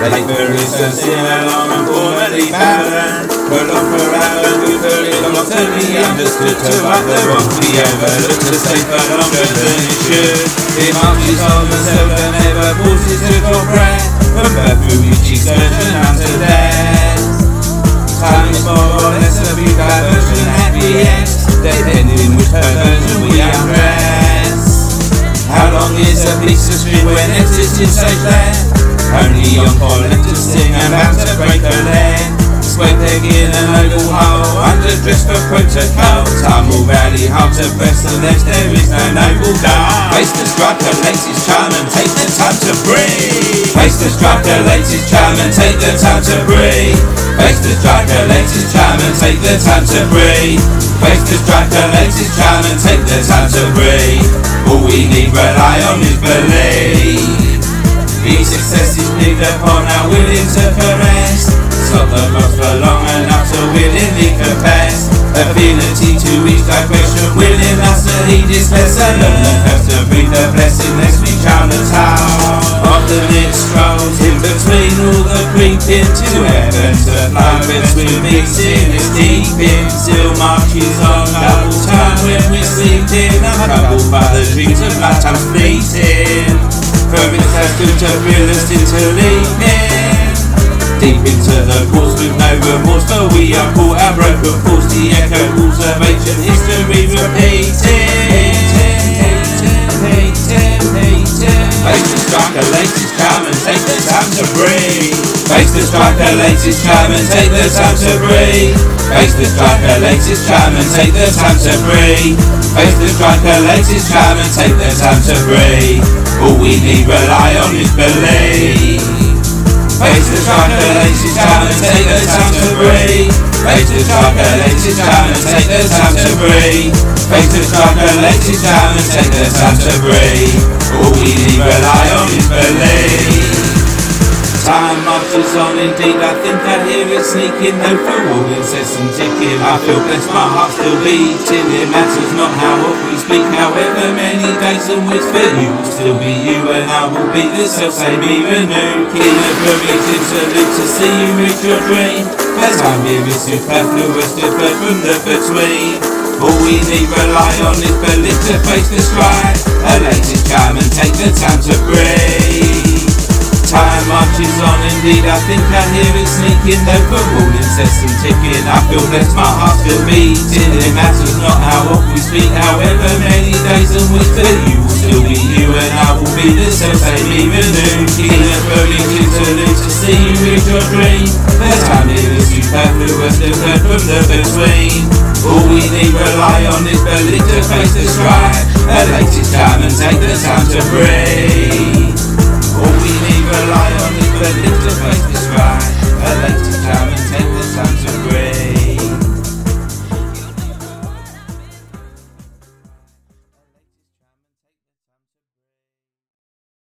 Take for instance, in a long and formally balanced, prolonged for hours, brutally not to be understood, to right the wrong be overlooked, to stay for longer than it should. It marches on the soul and never pauses to draw breath, from birth through each excursion unto death. Time is more or less a view diversion at the end, depending which perversion we undress. How long is a piece of string when it sits in stage length? Only on pollen to sing and bound to break a leg. Square peg in an oval hole, underdressed for protocol. Tumble valley, hard to press the legs, there is no noble goal. Face the strike, the latest charm and take the time to breathe. Face the strike, the latest charm and take the time to breathe. Face the strike, the latest charm and take the time to breathe. Face the strike, the latest charm and take the time to breathe. All we need rely on is belief. These successes need upon our willing to caress. Stop the loss for long enough to willingly confess. Ability to each digression, willing us to heed its lesson. Learn the curse to breathe the blessing, lest we drown the town. Often it strolls in between all the creeping to heaven to fly between mixing its deep in. Still marches on double time when we're sleeping, untroubled by the dreams of lifetime fleeting. For it's as good to thrill us into leaping deep into the course with no remorse, for we are caught our broken force. The echo rules of ancient history repeating. Face the strike, the latest charm and take the time to breathe. Face the strike, the latest charm and take the time to breathe. Face the strike, the latest charm and take the time to breathe. Face the strike, the latest charm and take the time to breathe. All we need rely on is belief. Face the strike, the latest charm and take the time to breathe. Face the strike, the latest charm and take the time to breathe. Face the strike, the latest charm and take the time to breathe. All we need rely on is belief. Time marches on, indeed, I think I hear it sneaking, though for all incessant ticking, I feel blessed, my heart still beating. It matters not how often we speak, however many days in which for you will still be you, and I will be the self-same, even new. King of creative salute to see you reach your dream, as I'm here is superfluous, different from the between. All we need rely on is belief to face the stride, a latest charm and take the time to breathe. Time marches on, indeed, I think I hear it sneaking, though for all incessant ticking, I feel blessed, my heart still beating. It matters not how often we speak, however many days in which for you will still be you, and I will be the self-same, even new. King of creative salute to see you reach your dream, the time here is superfluous, different from the between. All we need rely on is belief to face the stride, a latest charm and take the time to breathe. All we need rely on is belief to face the stride, a latest charm.